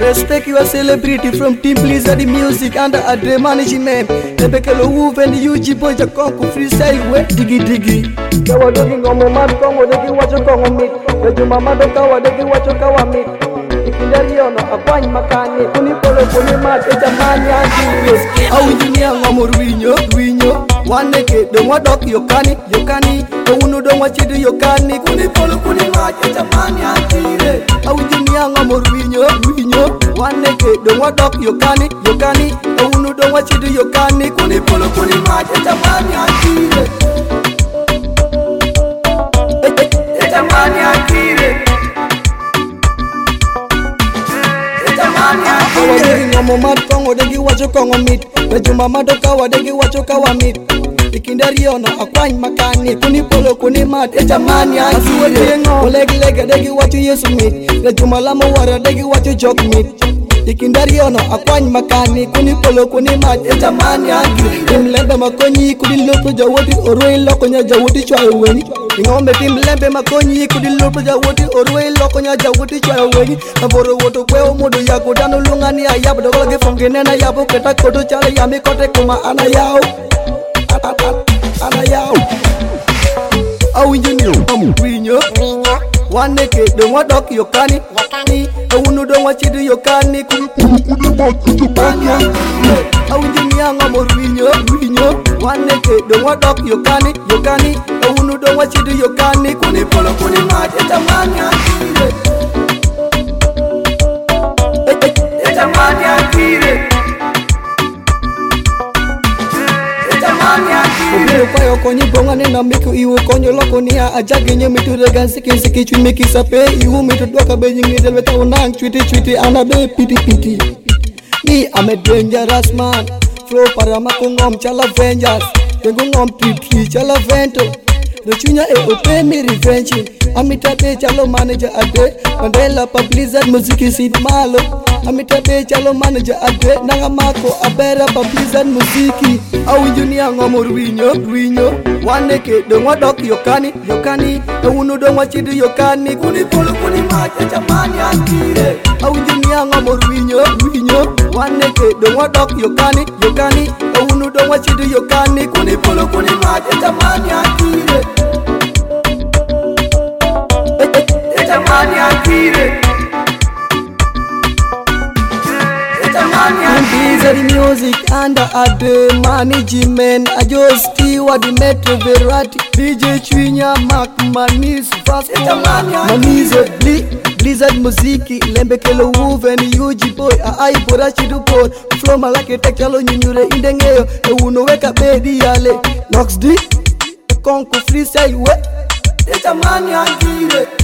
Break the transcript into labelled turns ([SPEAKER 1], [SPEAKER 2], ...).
[SPEAKER 1] Respect your celebrity from Team Blizzard Music under Adre Management. Lebekelo Wolf and the UG boy Jakonku freestyle we diggy diggy. Kawa dogi ngomo mad kongo dogi wacho kongo mit. Leju mama do kawa dogi wacho kawa mit. Ikindari ono akwany makani kuni polo kuni mad ejamani anjile. Au dunia ngomo ruinyo waneke don wadok yokani unu don wachidu yokani kuni polo kuni mad ejamani anjile. Au dunia ngomo ruinyo waneke don wadok yokani unu don wachidu yokani kuni polo kuni mad ejamani anjile. Ejamani anjile. Kawa degi ngomo mad kongo degi wacho kongo mit. Leju mama do kawa degi wacho kawa mit. Ikindari ono akwany makani kuni polo kuni mad ejamani anjile. Olegi lega degi wacho Yesu mit. Leju malamo wara degi wacho jok mit. Ikindari ono akwany makani kuni polo kuni mad ejamani anjile. Timlembe makonyi kudi lopo jawoti oroi loko nya jawoti chwa weni. Ingombe timlembe makonyi kudi lopo jawoti oroi loko nya jawoti chwa weni. Aboro woto kwe omodo yako dano lungani ayabu dogola gefonge nena yabu keta koto chale yami kote kuma ana yao. Ana yao. Au injinio winyo waneke don wadok yokani unu don wachidu yokani kuni au injinia ngomo winyo waneke don wadok yokani unu don wachidu yokani kuni polo kuni mad ejamani anjile. Ejamani anjile. Obiro kwayo konyi bonga nena miku iwu konyo loko niya ajagi nye mitu regan siki chwi miki sape iwu mitu doka beji ngidel weta unang chwiti anabe piti. Me I'm a dangerous man. Flow para makungom chala Avengers. Kengungom piti chala vento. Rechunya ope mi revenge. Amitape chalo manager ade. Mandela pa Blizzard Music Seed malo. Amitape chalo manager ade. Nangamako abera pa Blizzard Music. Au injinia ngomo winyo waneke don wadok yokani unu don wachidu yokani kuni polo kuni mad ejamani anjile. Au injinia ngomo winyo waneke don wadok yokani unu don wachidu yokani kuni polo kuni mad ejamani anjile. Ejamani anjile. Blizzard Music under Adre Management. Ajos Steward Metro Verati DJ Chwinya Mark Manis Fast Manize Blizzard Musiki Lembekelo Wolf and UG boy ai borachi du boy flow malake tekalo nyunyure indengeyo uno weka bedi yale Nox D Konku freestyle we ejamani anjile.